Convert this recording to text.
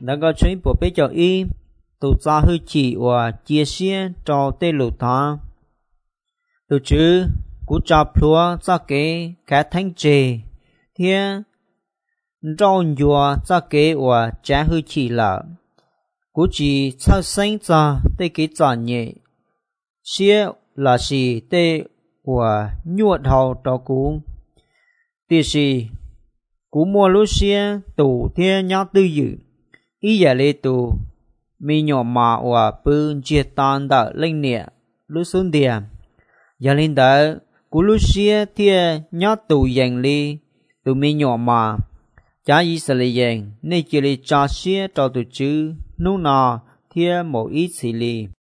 đã có chuyến bộ bế cho y tụ ra hư chỉ và chia sẻ cho tê lụ ta tụ chứ cú cha plua ra kế cả thanh trề thiên rau nhua ra kế và trả hư chỉ là cú chỉ sao sinh ra tê kế trả nhẹ xia là gì tê và nhuột hậu cho cú tì gì cú mua lúc xia tụ thiên nhá tư dự ý giả lê tụ mi nhỏ mà và bưng chia tan đã lên nhẹ lúc xuống địa giả lên đó cú lúc xia thiên nhá tụ dành li tụ mi nhỏ mà chả ý sẽ lì dành nên chỉ lì trả xia cho tụ chứ nô nà thiên một ít xì lì